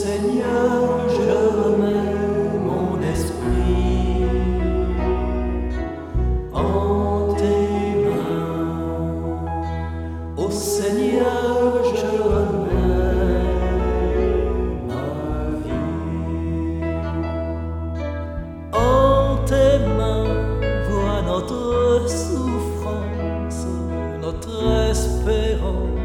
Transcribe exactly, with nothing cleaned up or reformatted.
Seigneur, je remets mon esprit en tes mains. Ô Seigneur, je remets ma vie en tes mains. Vois notre souffrance, notre espérance